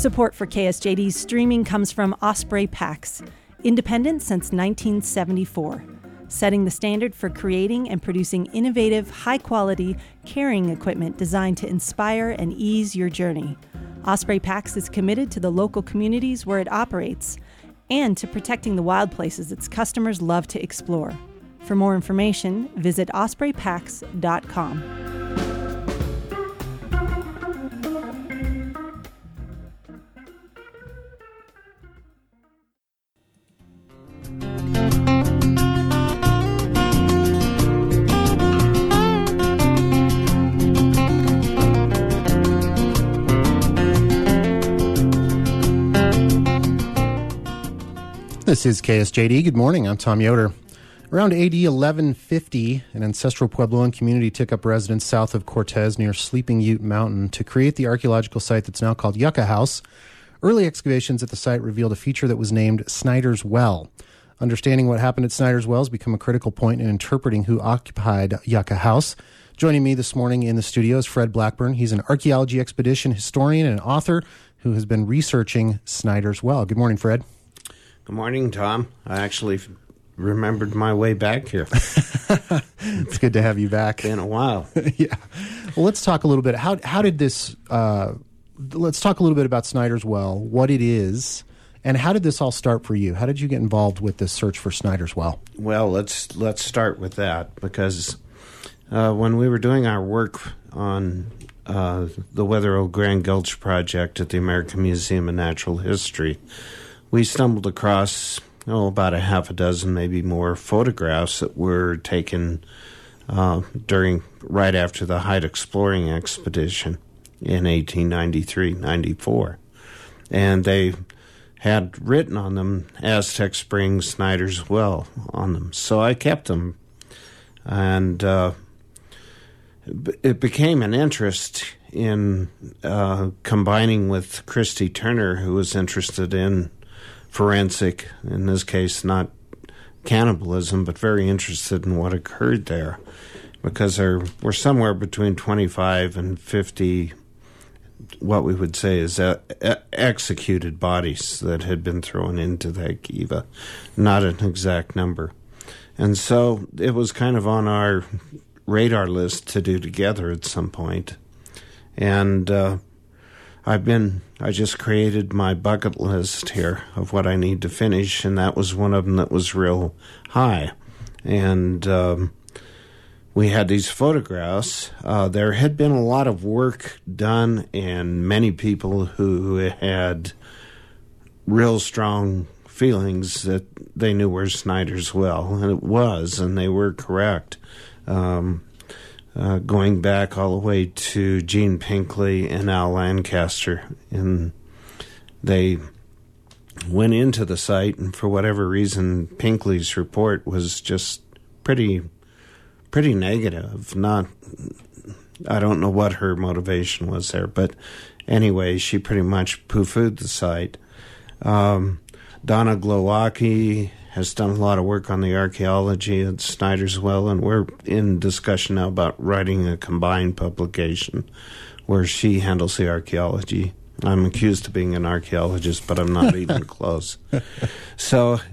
Support for KSJD's streaming comes from Osprey Pax, independent since 1974, setting the standard for creating and producing innovative, high-quality carrying equipment designed to inspire and ease your journey. Osprey Pax is committed to the local communities where it operates and to protecting the wild places its customers love to explore. For more information, visit ospreypax.com. This is KSJD. Good morning. I'm Tom Yoder. Around AD 1150, an ancestral Puebloan community took up residence south of Cortez near Sleeping Ute Mountain to create the archaeological site that's now called Yucca House. Early excavations at the site revealed a feature that was named Snyder's Well. Understanding what happened at Snyder's Well has become a critical point in interpreting who occupied Yucca House. Joining me this morning in the studio is Fred Blackburn. He's an archaeology expedition historian and author who has been researching Snyder's Well. Good morning, Fred. Good morning, Tom. I actually remembered my way back here. It's good to have you back. Been a while. Yeah. Well, let's talk a little bit. How did this? Let's talk a little bit about Snyder's Well, what it is, and how did this all start for you? How did you get involved with this search for Snyder's Well? Well, let's start with that because when we were doing our work on the Wetherill Grand Gulch project at the American Museum of Natural History, we stumbled across about a half a dozen, maybe more, photographs that were taken right after the Hyde exploring expedition in 1893-94. And they had written on them Aztec Springs, Snyder's Well on them. So I kept them. And it became an interest in combining with Christy Turner, who was interested in forensic, in this case not cannibalism, but very interested in what occurred there, because there were somewhere between 25 and 50 what we would say is executed bodies that had been thrown into that kiva, not an exact number. And so it was kind of on our radar list to do together at some point. And I just created my bucket list here of what I need to finish, and that was one of them that was real high. And we had these photographs. There had been a lot of work done, and many people who had real strong feelings that they knew where Snyder's Well, and it was, and they were correct. Going back all the way to Gene Pinkley and Al Lancaster. And they went into the site, and for whatever reason, Pinkley's report was just pretty negative. I don't know what her motivation was there, but anyway, she pretty much poo-pooed the site. Donna Glowacki has done a lot of work on the archaeology at Snyder's Well, and we're in discussion now about writing a combined publication where she handles the archaeology. I'm accused of being an archaeologist, but I'm not even close. So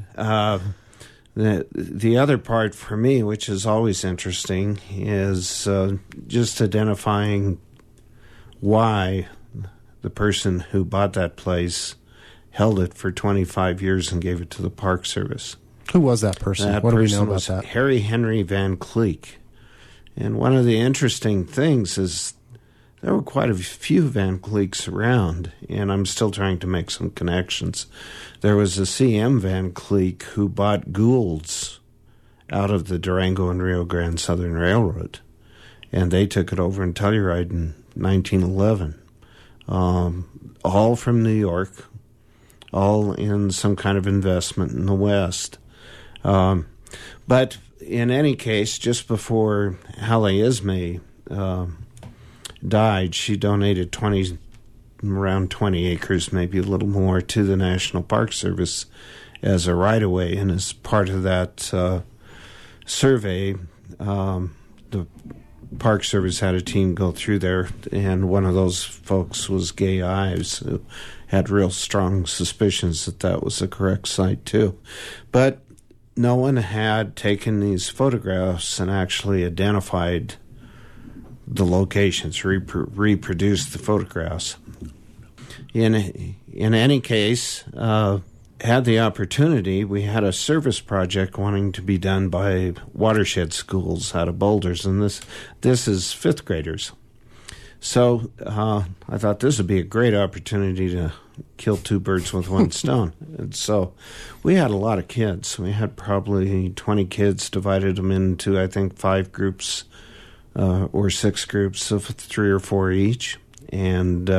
the other part for me, which is always interesting, is just identifying why the person who bought that place held it for 25 years and gave it to the Park Service. Who was that person? What do we know about that? Harry Henry Van Cleek. And one of the interesting things is there were quite a few Van Cleeks around, and I'm still trying to make some connections. There was a C.M. Van Cleek who bought Gould's out of the Durango and Rio Grande Southern Railroad, and they took it over in Telluride in 1911. All from New York, all in some kind of investment in the West. But in any case, just before Halle Ismay died, she donated around 20 acres, maybe a little more, to the National Park Service as a right-of-way. And as part of that survey, the Park Service had a team go through there, and one of those folks was Gay Ives, who had real strong suspicions that that was the correct site too. But no one had taken these photographs and actually identified the locations, reproduced the photographs. In any case, had the opportunity, we had a service project wanting to be done by watershed schools out of Boulders, and this is fifth graders. So I thought this would be a great opportunity to kill two birds with one stone. And so we had a lot of kids. We had probably 20 kids, divided them into, I think, 5 groups or 6 groups of 3 or 4 each. And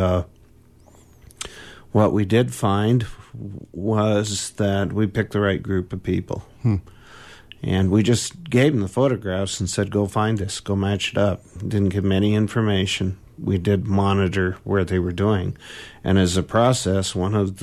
what we did find was that we picked the right group of people. And we just gave them the photographs and said, go find this, go match it up. Didn't give them any information. We did monitor where they were doing. And as a process, one of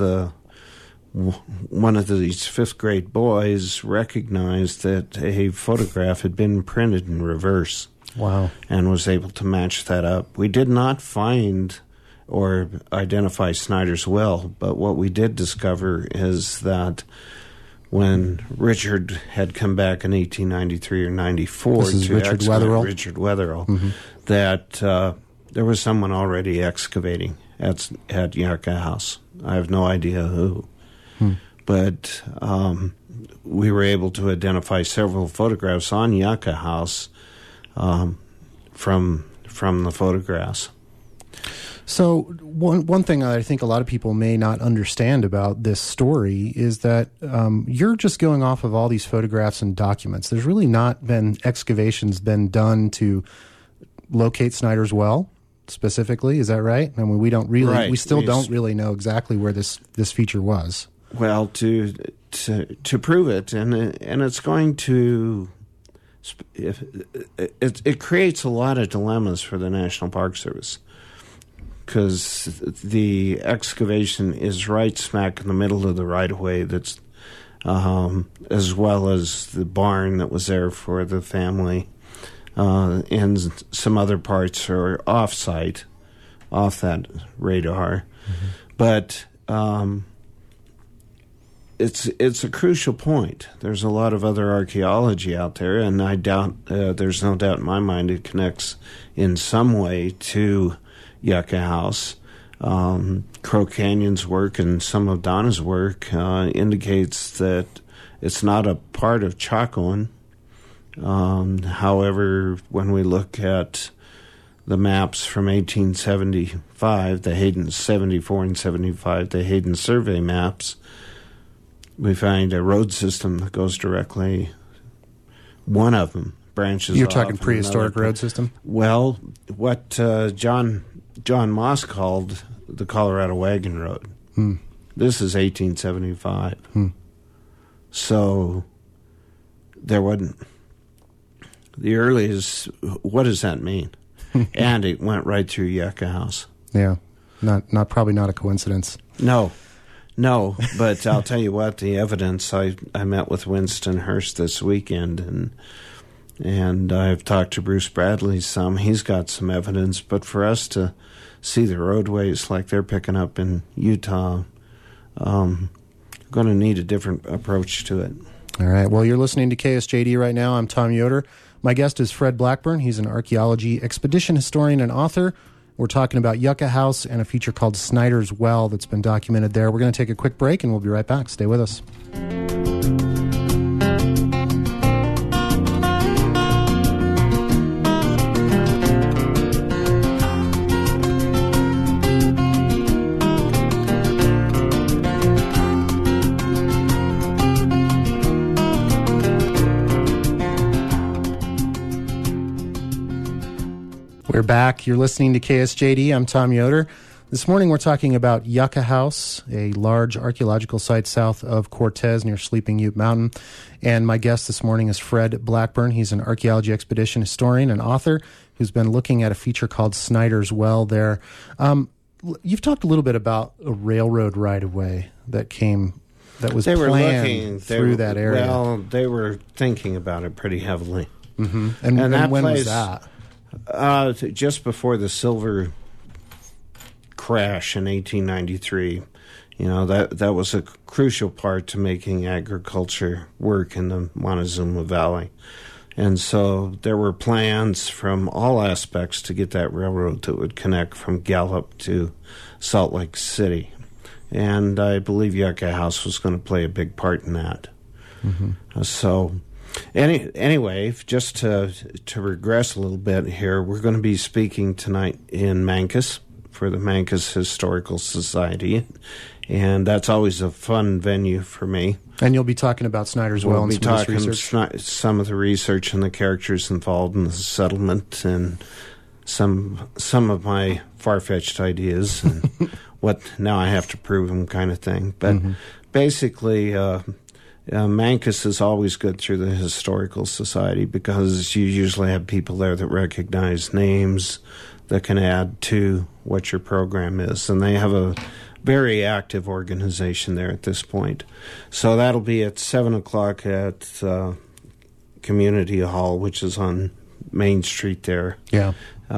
these fifth grade boys recognized that a photograph had been printed in reverse. Wow. And was able to match that up. We did not find or identify Snyder's Well, but what we did discover is that when Richard had come back in 1893 or 94 this is to Richard Wetherell? Richard Wetherell, that there was someone already excavating at Yucca House. I have no idea who. But we were able to identify several photographs on Yucca House from the photographs. So one thing I think a lot of people may not understand about this story is that you're just going off of all these photographs and documents. There's really not been excavations been done to locate Snyder's Well specifically. Is that right? I mean, we don't really, right. We still don't really know exactly where this feature was. Well, to prove it, and it's going to. It creates a lot of dilemmas for the National Park Service, because the excavation is right smack in the middle of the right-of-way, that's as well as the barn that was there for the family, and some other parts are off-site, off that radar. But it's a crucial point. There's a lot of other archaeology out there, and I doubt there's no doubt in my mind it connects in some way to Yucca House. Crow Canyon's work and some of Donna's work indicates that it's not a part of Chacoan. However, when we look at the maps from 1875, the Hayden 74 and 75, the Hayden survey maps, we find a road system that goes directly. One of them branches. You're off talking prehistoric road system? Well, what John Moss called the Colorado Wagon Road. This is 1875. So there wasn't. The earliest. What does that mean? And it went right through Yucca House. Yeah, probably not a coincidence. No, but I'll tell you what, the evidence, I met with Winston Hurst this weekend, and I've talked to Bruce Bradley some. He's got some evidence, but for us to see the roadways like they're picking up in Utah, going to need a different approach to it. All right, well, you're listening to KSJD right now. I'm Tom Yoder. My guest is Fred Blackburn. He's an archaeology expedition historian and author. We're talking about Yucca House and a feature called Snyder's Well that's been documented there. We're going to take a quick break, and we'll be right back. Stay with us. We're back. You're listening to KSJD. I'm Tom Yoder. This morning we're talking about Yucca House, a large archaeological site south of Cortez near Sleeping Ute Mountain. And my guest this morning is Fred Blackburn. He's an archaeology expedition historian and author who's been looking at a feature called Snyder's Well there. You've talked a little bit about a railroad right-of-way that was planned through that area. Well, they were thinking about it pretty heavily. And when was that? Just before the silver crash in 1893, that was a crucial part to making agriculture work in the Montezuma Valley. And so there were plans from all aspects to get that railroad that would connect from Gallup to Salt Lake City. And I believe Yucca House was going to play a big part in that. Mm-hmm. Anyway, just to regress a little bit here, we're going to be speaking tonight in Mancos for the Mancos Historical Society. And that's always a fun venue for me. And you'll be talking about Snyder's Well and some of this research? Some of the research and the characters involved in the settlement and some of my far-fetched ideas and what now I have to prove them kind of thing. But basically, Mancos is always good through the Historical Society because you usually have people there that recognize names that can add to what your program is. And they have a very active organization there at this point. So that'll be at 7 o'clock at Community Hall, which is on Main Street there. Yeah.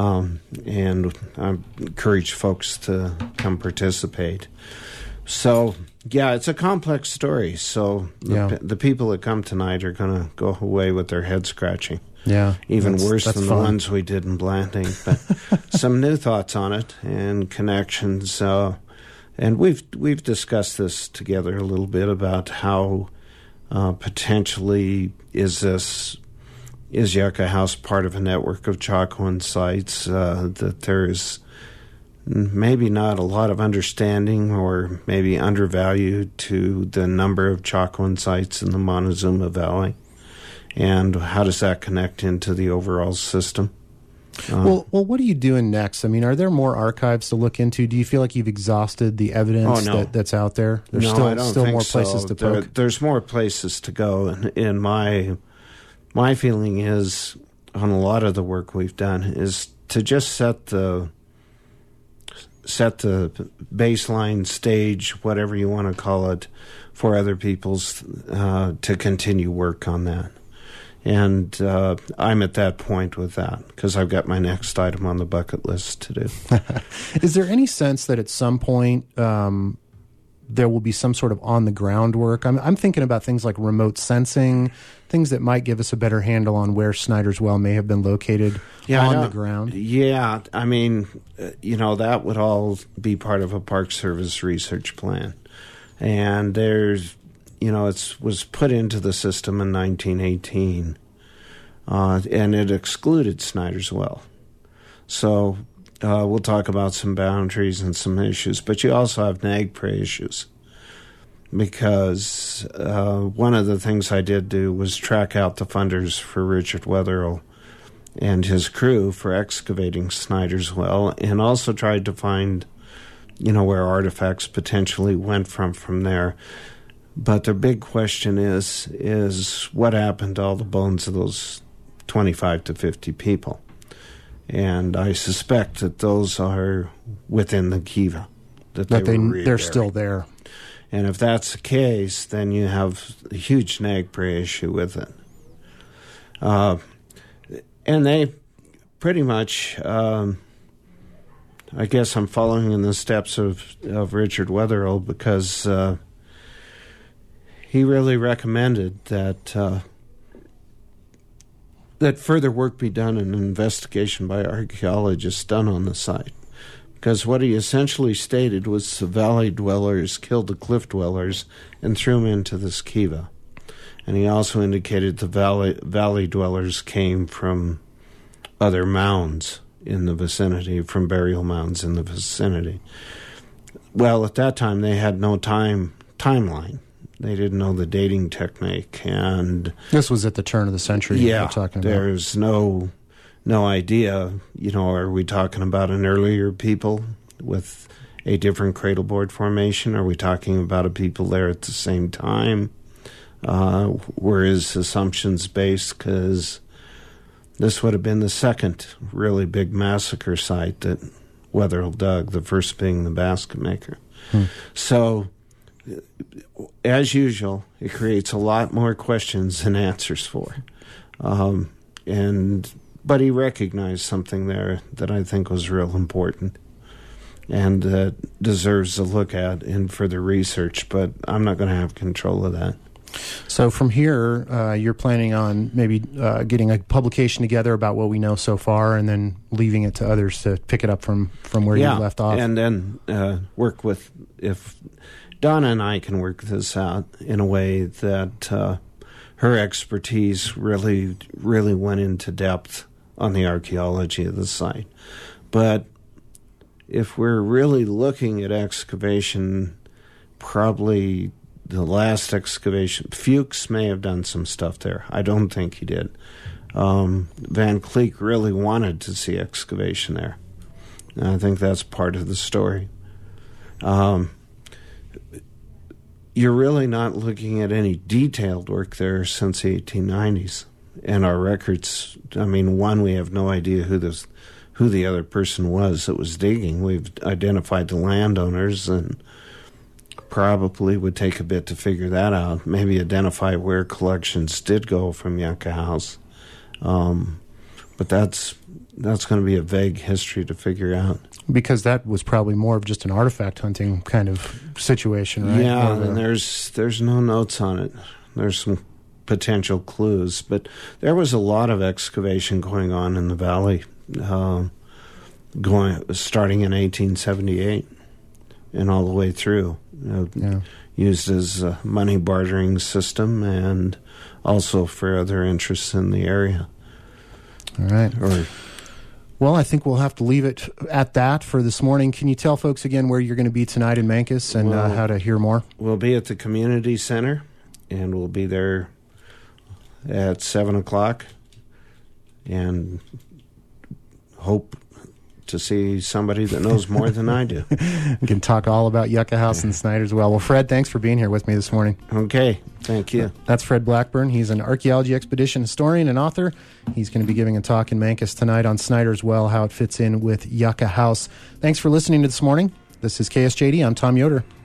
And I encourage folks to come participate. So, yeah, it's a complex story. So the people that come tonight are going to go away with their head scratching. Yeah. Even worse than fun. The ones we did in Blanding. But some new thoughts on it and connections. And we've discussed this together a little bit about how potentially is Yucca House part of a network of Chacoan sites, that there is maybe not a lot of understanding or maybe undervalued to the number of Chacoan sites in the Montezuma Valley, and how does that connect into the overall system? Well, what are you doing next? I mean, are there more archives to look into? Do you feel like you've exhausted the evidence that's out there? There's I don't still think more places to poke? There's more places to go, and my feeling is, on a lot of the work we've done, is to just set the baseline stage, whatever you want to call it, for other people's to continue work on that. And I'm at that point with that because I've got my next item on the bucket list to do. Is there any sense that at some point there will be some sort of on-the-ground work? I'm thinking about things like remote sensing, things that might give us a better handle on where Snyder's Well may have been located on the ground. Yeah, I mean, that would all be part of a Park Service research plan. And there's... it was put into the system in 1918, and it excluded Snyder's Well. So we'll talk about some boundaries and some issues, but you also have nag prey issues, because one of the things I did do was track out the funders for Richard Wetherill and his crew for excavating Snyder's Well, and also tried to find, where artifacts potentially went from there. But the big question is what happened to all the bones of those 25 to 50 people? And I suspect that those are within the kiva. They're still there. And if that's the case, then you have a huge nag prey issue with it. And they pretty much, I guess I'm following in the steps of Richard Wetherill, because... he really recommended that further work be done and an investigation by archaeologists done on the site. Because what he essentially stated was the valley dwellers killed the cliff dwellers and threw them into this kiva. And he also indicated the valley dwellers came from other mounds in the vicinity, from burial mounds in the vicinity. Well, at that time, they had no timeline. They didn't know the dating technique, and this was at the turn of the century. Yeah, we're talking about. There's no idea. Are we talking about an earlier people with a different cradleboard formation? Are we talking about a people there at the same time? Were his assumptions based? Because this would have been the second really big massacre site that Wetherill dug, the first being the Basket Maker. So, as usual, it creates a lot more questions than answers for. And But he recognized something there that I think was real important and deserves a look at in further research, but I'm not going to have control of that. So from here, you're planning on maybe getting a publication together about what we know so far and then leaving it to others to pick it up from where you left off. And then work with, if Donna and I can work this out in a way that her expertise really went into depth on the archaeology of the site. But if we're really looking at excavation, probably the last excavation, Fuchs may have done some stuff there. I don't think he did. Van Cleek really wanted to see excavation there. And I think that's part of the story. You're really not looking at any detailed work there since the 1890s. And our records, I mean, one, we have no idea who the other person was that was digging. We've identified the landowners and probably would take a bit to figure that out. Maybe identify where collections did go from Yucca House. But that's going to be a vague history to figure out. Because that was probably more of just an artifact hunting kind of situation, right? Yeah, and there's no notes on it. There's some potential clues, but there was a lot of excavation going on in the valley, starting in 1878 and all the way through. Used as a money bartering system and also for other interests in the area. All right. Well, I think we'll have to leave it at that for this morning. Can you tell folks again where you're going to be tonight in Mancos and how to hear more? We'll be at the community center, and we'll be there at 7 o'clock, and hope to see somebody that knows more than I do. We can talk all about Yucca House and Snyder as well. Well, Fred, thanks for being here with me this morning. Okay, thank you. That's Fred Blackburn. He's an archaeology expedition historian and author. He's going to be giving a talk in Mancos tonight on Snyder's Well, how it fits in with Yucca House. Thanks for listening to This Morning. This is KSJD. I'm Tom Yoder.